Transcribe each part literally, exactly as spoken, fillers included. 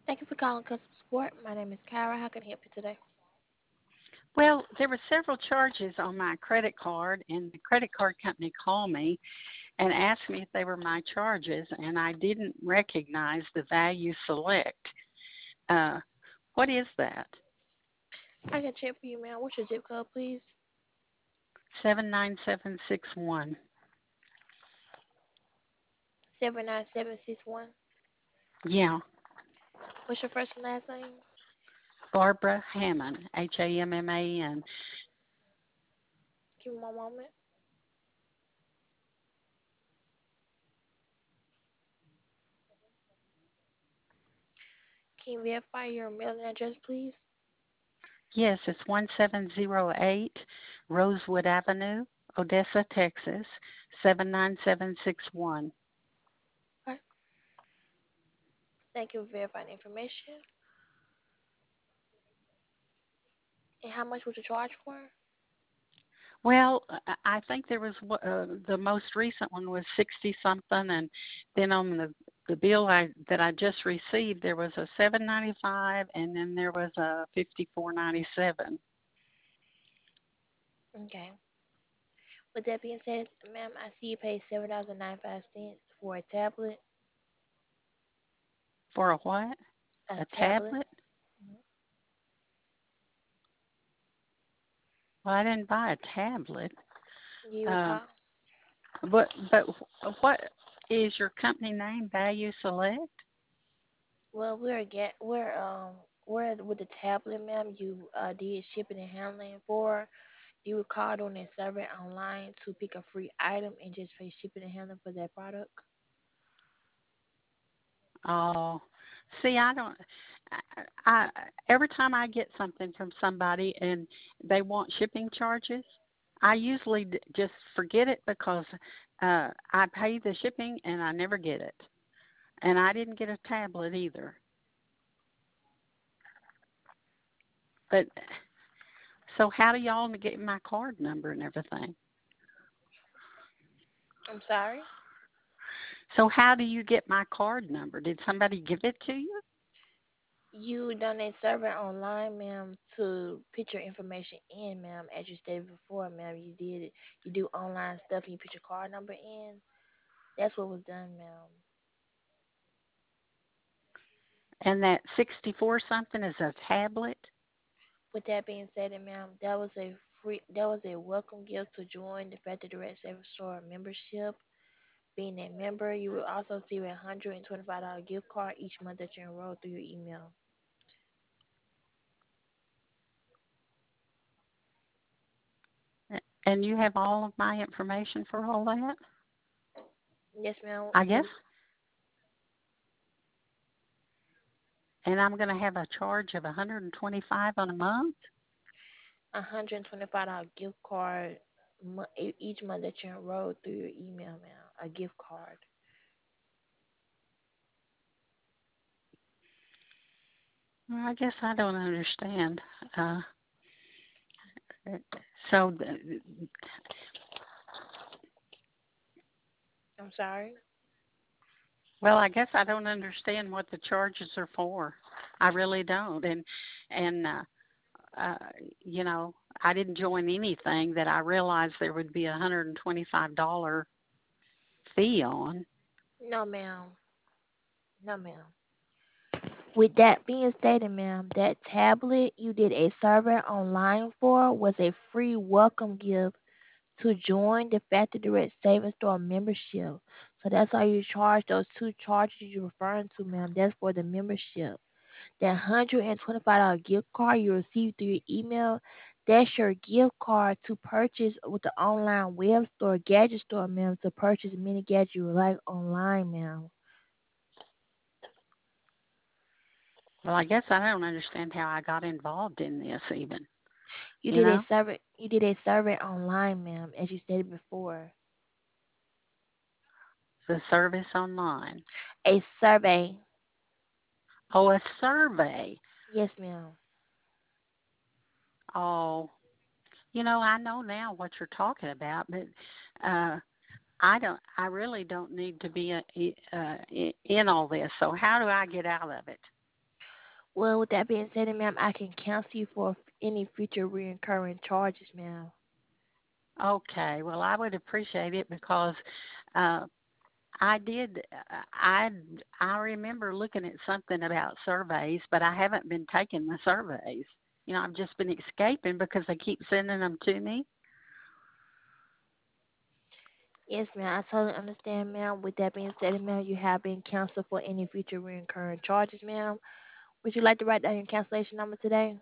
Thank you for calling customer support. My name is Kyra. How can I help you today? Well, there were several charges on my credit card, and the credit card company called me and asked me if they were my charges, and I didn't recognize the value select. Uh, what is that? I can check for you, ma'am. What's your zip code, please? seven nine seven six one. seven nine seven six one. Yeah, What's your first and last name? Barbara Hammond, H A M M A N. Give me one moment. Can you verify your mailing address, please? Yes, it's one seven zero eight Rosewood Avenue, Odessa, Texas, seven nine seven six one. Okay. Thank you for verifying the information. And how much was you charged for? Well, I I think there was one- uh, the most recent one was sixty something, and then on the the bill I that I just received there was a seven ninety five, and then there was a fifty four ninety seven. Okay. With that being said, ma'am, I see you paid seven dollars and ninety five cents for a tablet. For a what? A A tablet. tablet? Well, I didn't buy a tablet. Do you Uh, recall? but but what is your company name? Value Select? Well, we're get we're um we're with the tablet, ma'am. You uh did shipping and handling for. You were called on that server online to pick a free item and just pay shipping and handling for that product. Oh, see, I don't. I, I every time I get something from somebody and they want shipping charges, I usually d- just forget it because uh, I pay the shipping and I never get it. And I didn't get a tablet either. But so how do y'all get my card number and everything? I'm sorry. So how do you get my card number? Did somebody give it to you? You done a survey online, ma'am, to put your information in, ma'am. As you stated before, ma'am, you did it. You do online stuff and you put your card number in. That's what was done, ma'am. And that sixty-four something is a tablet? With that being said, ma'am, that was a free, that was a welcome gift to join the Factory Direct Service Store membership. Being a member, you will also receive a one hundred twenty-five dollars gift card each month that you enroll through your email. And you have all of my information for all that? Yes, ma'am. I The guess. And I'm going to have a charge of one hundred twenty-five on a month. one hundred twenty-five dollars gift card mo- e- each month that you enroll through your email, ma'am. A gift card. Well, I guess I don't understand. Uh, so, I'm sorry. well, I guess I don't understand what the charges are for. I really don't. And and uh, uh, you know, I didn't join anything that I realized there would be a one hundred twenty-five dollars fee on. No, ma'am. No, ma'am. With that being stated, ma'am, that tablet you did a survey online for was a free welcome gift to join the Factory Direct Savings Store membership. So that's how you charge those two charges you're referring to, ma'am. That's for the membership. That one hundred twenty-five dollars gift card you receive through your email, that's your gift card to purchase with the online web store, gadget store, ma'am, to purchase many gadgets you like online, ma'am. Well, I guess I don't understand how I got involved in this even. You You did a know, survey you did a survey online, ma'am, as you stated before. the service online. A survey. Oh, a survey. Yes, ma'am. Oh, you know, I know now what you're talking about, but uh, I don't. I really don't need to be uh, uh, in all this. So how do I get out of it? Well, with that being said, ma'am, I can cancel you for any future reoccurring charges, ma'am. Okay, well, I would appreciate it because uh, I did. uh, I I remember looking at something about surveys, but I haven't been taking the surveys. You know, I've just been escaping because they keep sending them to me. Yes, ma'am. I totally understand, ma'am. With that being said, ma'am, you have been canceled for any future reoccurring charges, ma'am. Would you like to write down your cancellation number today?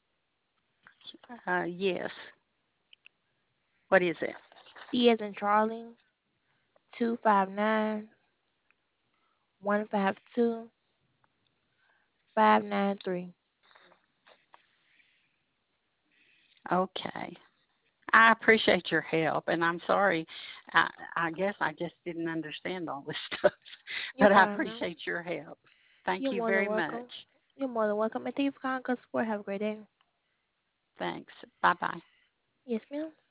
Uh, yes. What is it? C as in Charlie, two five nine one five two five nine three. Okay. I appreciate your help, and I'm sorry. I, I guess I just didn't understand all this stuff, You're but I fine, ma'am. appreciate your help. Thank You're you more than very much. welcome. You're more than welcome. And thank you for calling us. Have a great day. Thanks. Bye bye. Yes, ma'am.